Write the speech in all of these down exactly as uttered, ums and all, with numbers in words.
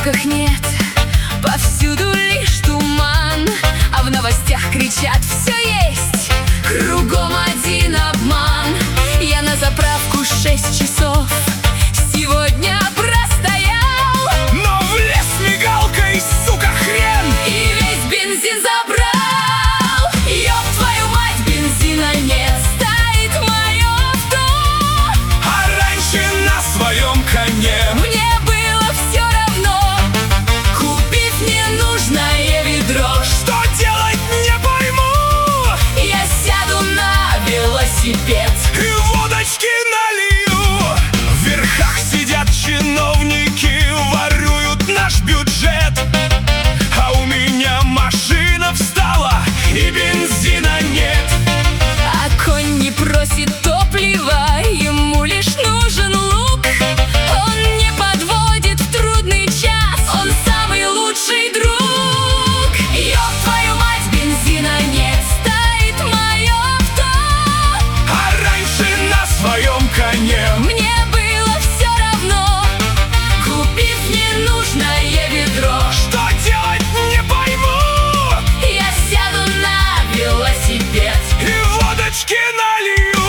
звуках нет, повсюду лишь туман, а в новостях кричат: все есть, кругом один обман. Я на заправку шесть часов сегодня простоял, но влез мигалкой, сука, хрен, и весь бензин забрал. Ёб твою мать, бензина нет, стоит мое авто, а раньше на своем коне мне было все равно, купив ненужное ведро. Что делать, не пойму. Я сяду на велосипед И водочки налью. В верхах сидят чиновники, воруют наш бюджет, а у меня машина встала и бензина нет. А конь не просит топлива, ему лишь нужен лук. Он не подводит в трудный час, он самый лучший друг. Ёб твою мать, бензина нет, стоит мое авто, А раньше на своем коне мне было все равно, купив ненужное ведро. что делать, не пойму. Я сяду на велосипед И водочки налью.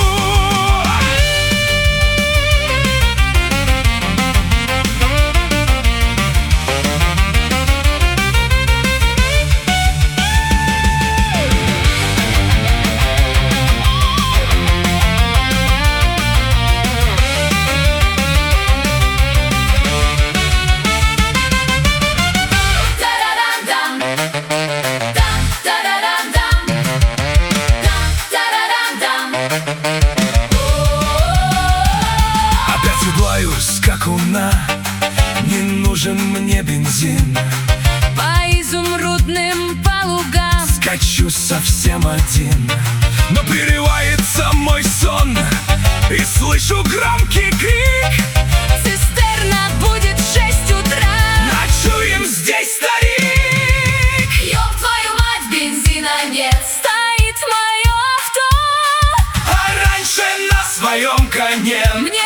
Та-ра-рам-дам, дам, та-ра-рам-дам, дам, та-ра-рам-дам. Опять седлаю скакуна, не нужен мне бензин. По изумрудным полугам Скачу совсем один, но прерывается мой сон, и слышу громкий крик: цистерна будет в шесть утра. ночуем здесь, старик. Ёб твою мать, бензина нет, стоит мое авто, А раньше на своем коне мне